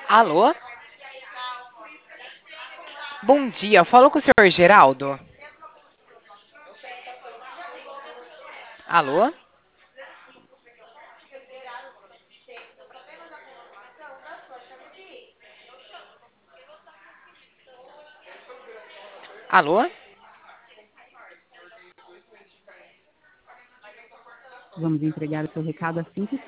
Alô? Bom dia, eu falo com o senhor Geraldo. Alô? Alô? Vamos entregar o seu recado assim que